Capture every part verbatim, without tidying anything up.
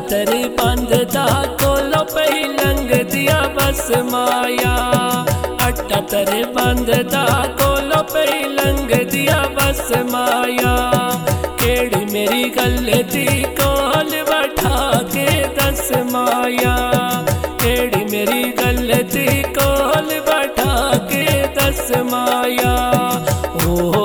तरी बंधदा कोलो पई लंघ दिया बस माया। अट्टा तरी बंधदा कोलो पई लंघ दिया बस माया। केड़ी मेरी गलती कोल बैठा के दस माया। केड़ी मेरी गलती कोल बैठा के दस माया। ओ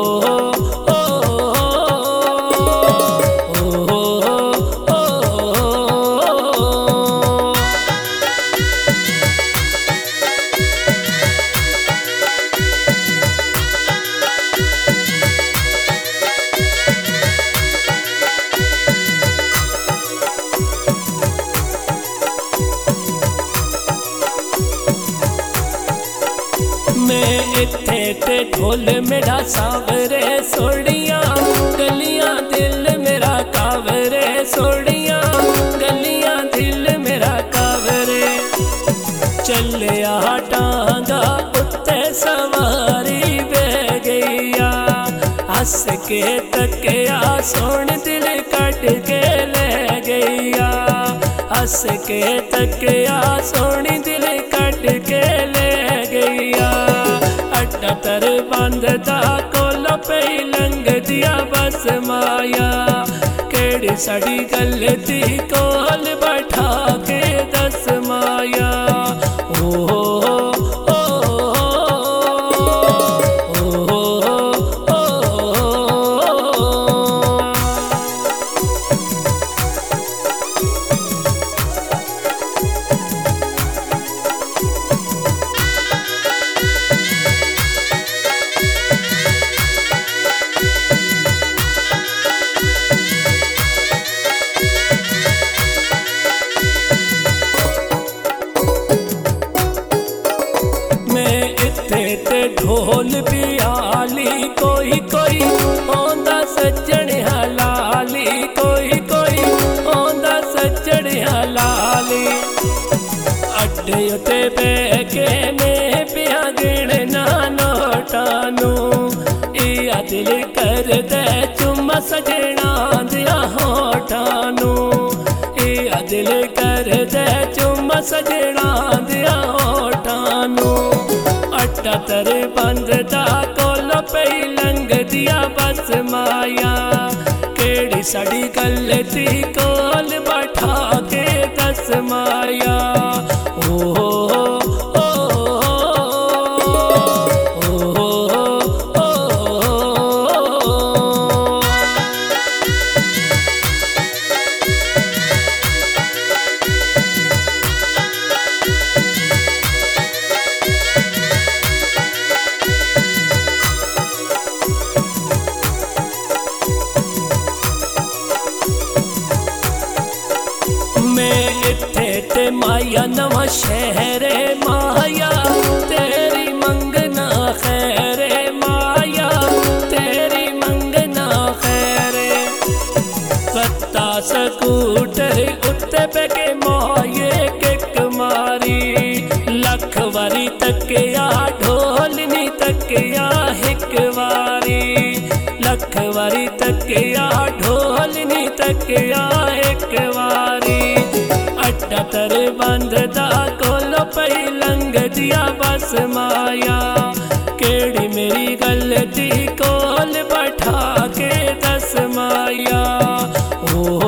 मैं इत्थे ते ढोल मेरा सावरे सोड़ियां गलियां दिल मेरा कावरे सोड़ियां गलियां दिल मेरा कावरे। चलिया टांगा उत्ते सवारी बह गईया। हस के तकिया सोन दिल कट के ले गईया। हस के तकिया सोनी दिल कट के ले गईया। अट्टा तर बंधदा कोलो पई लंघ दिया बस माया। केड़ी साड़ी गलती कोल बैठा के दस माया। ओ ते ढोल पियाली कोई कोई ओंदा सज्जण हलाली। कोई कोई ओंदा सज्जण हलाली। अड्डे उते बह के मैं पिया गिणना नोटानू। इया दिल कर दे चुम्मा सजना दिया होठानू। इया दिल कर दे चुम्मा सजना दिया होठानू। अट्टा तर बंधदा कोलो पई लंघ दिया बस माया। केड़ी साड़ी गलती कोल बैठा के दस माया। ओ ते माया नवा शहरे माया। तेरी मंगना खैरे माया। तेरी मंगना खैरे। कत्ता स्कूटर उत्ते पे के माये किक मारी। लख वारी तकिया ढोल नी तकिया हिक वारी। लख वारी तकिया ढोल नी तकिया हिक वारी। अट्टा तर बंधदा कोलो पई लंघ दिया बस माया। केड़ी मेरी गलती कोल बैठा के दस माया। ओ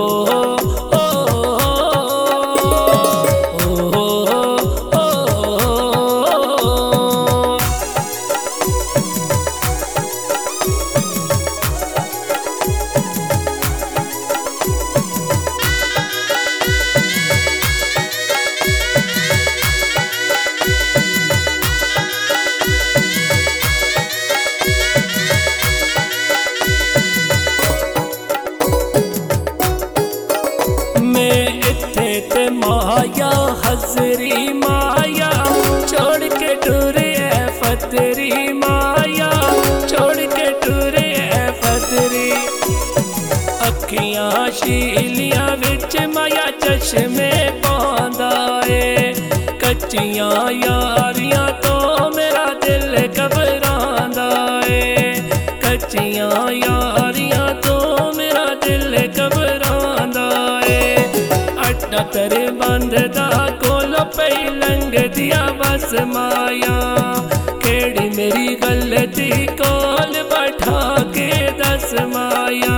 माया हजरी माया छोड़ के टुरे फतरी। माया छोड़ के टुरे फतरी। अखियां शीलियां विच माया चश्मे पांदा ए। कच्चियां यारियां तो मेरा दिल घबरांदा ए। कच्चियां यारियां तो मेरा दिल घबरांदा ए। अड्डा तेरे बंधदा कोलो पे लंघ दिया बस माया। केड़ी मेरी गलती कोल बैठा के दस माया।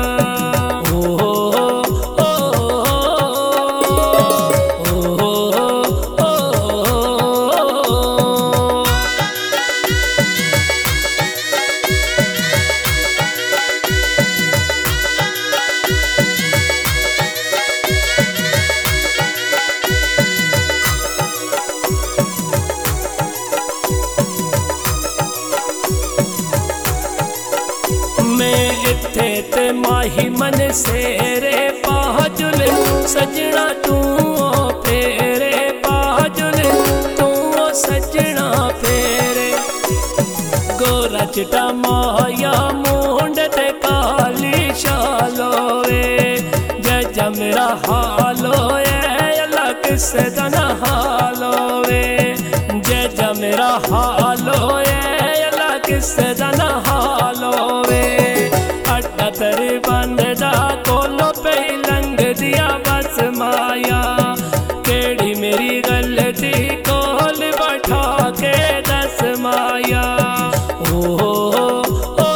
इत्थे ते माही मन सेरे पाजुल सजना तू फेरे पाजुल तू सजना फेरे। गोरा चिटा माया मुंड ते काली शालो वे जजा मेरा हालो ए अल्लाह किसे दा हालो वे जजा मेरा हालो ए अल्लाह किसे दा हालो वे। तेरे बंधदा कोलो पे लंघ दिया बस माया। केड़ी मेरी गलती कोल बैठा के दस माया। ओ ओ ओ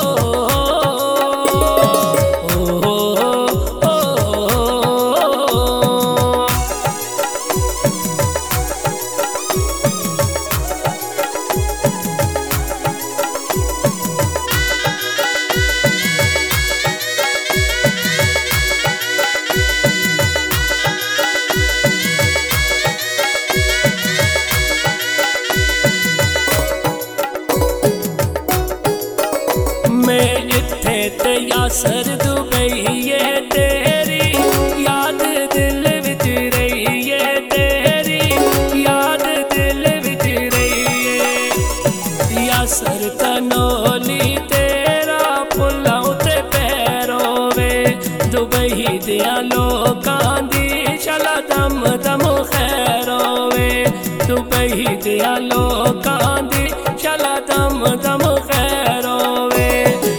इत्थे ते यासर दुबई ये तेरी याद दिल विच रही है। तेरी याद दिल विच रही है। यासर तनोली तेरा फुल्लां ते पैरों वे दुबई दिया लोकां दी शला दम दम खैरों वे दुबई दिया लोकां दी शला दम दम खैरों वे।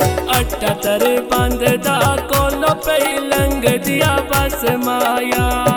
अड्डा तेरे बंधदा कोलो पे लंघ दिया बस माया।